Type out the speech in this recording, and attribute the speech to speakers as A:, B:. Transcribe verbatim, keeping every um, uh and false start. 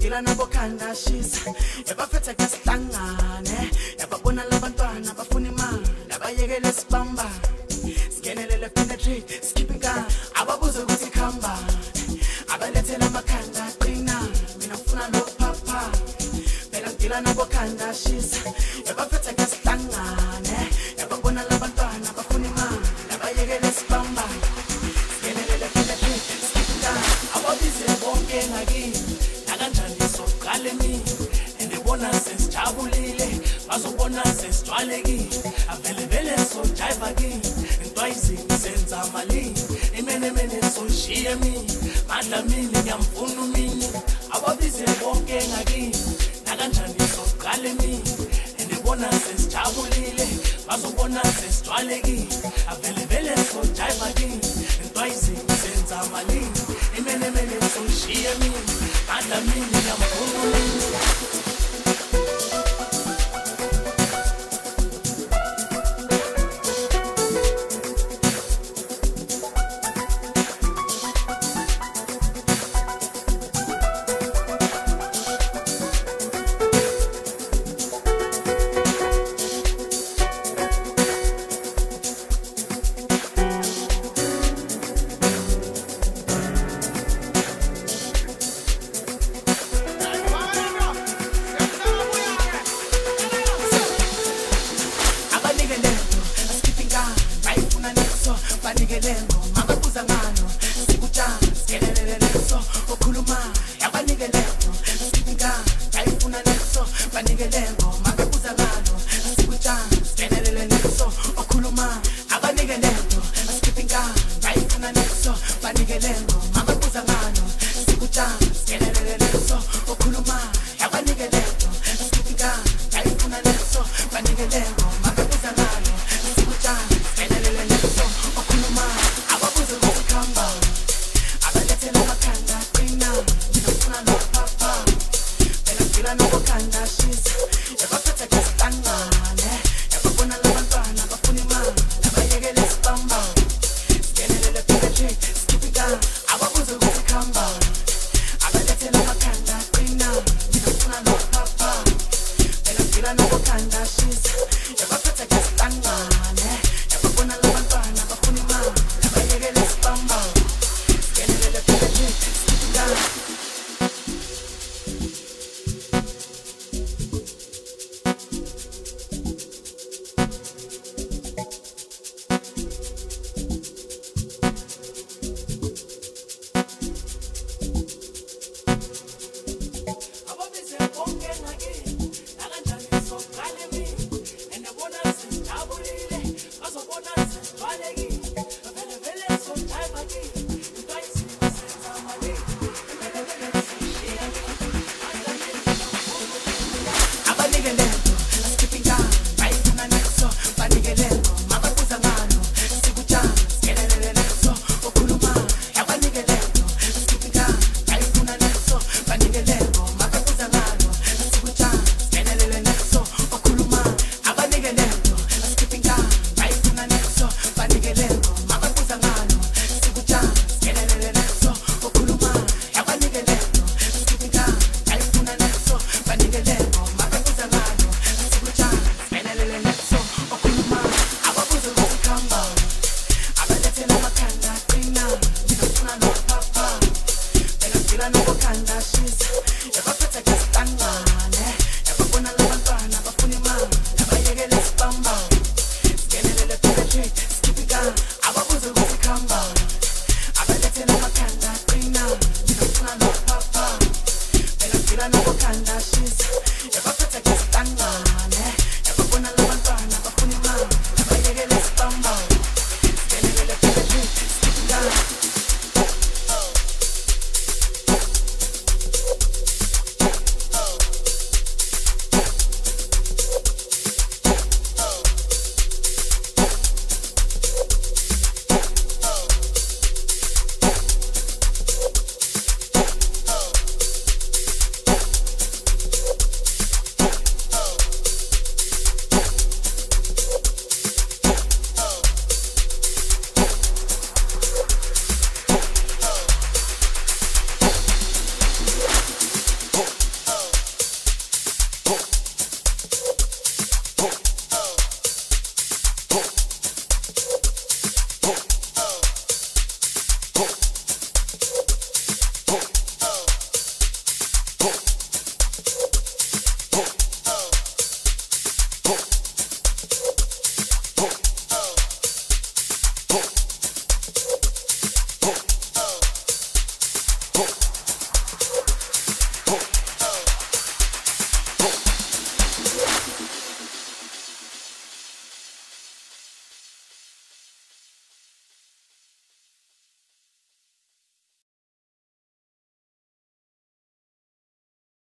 A: ngila nabo khanda shisa ebafetha kasihlangane yababona labantwana bafuna imali abayekele sibamba singenelele penetrate skipping ababuze ukuthi khamba abalethela amakhanda qina mina ngifuna lo papa phela ngila nabo khanda shisa ebafetha kasihlangane yababona labantwana bafuna imali abayekele sibamba singenelele penetrate skipping ababize bonke ngakini nakanjani soqale mina endibona sesijabulile bazobona sesijwalekile avele vele so jive kini intwayizini senza mali imene mene so shiye mina madla mina ngiyamfuna mina ababize bonke ngakini nakanjani soqale mina endibona sesijabulile bazobona sesijwalekile avele vele so jive kini intwayizini senza mali imene mene so shiye mina madla mina ngiyamfuna mina If I